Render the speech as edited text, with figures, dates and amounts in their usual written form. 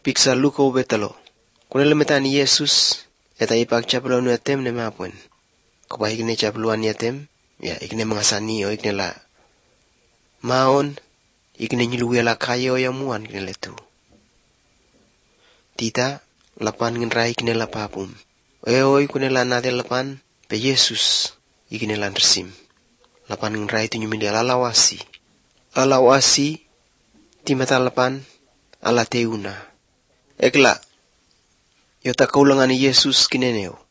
piksa luko betalo. Kunele metani Yesus eta ipak chaplo nu atem ne mapuen. Kopa ikne chapluan yatem, ya ikne mengasani o ikne la maon, ikne nyiluwe la kayo yamuan ikne letu. Tita lapan ngenrai ikne la papum. Oi ikne la nade lapan pe Yesus ikne la nresim. Lapan ngenrai tu nyumili alawasi. Alawasi timata lapan ala teuna. Ekla yota kaulangani Yesus kineneo.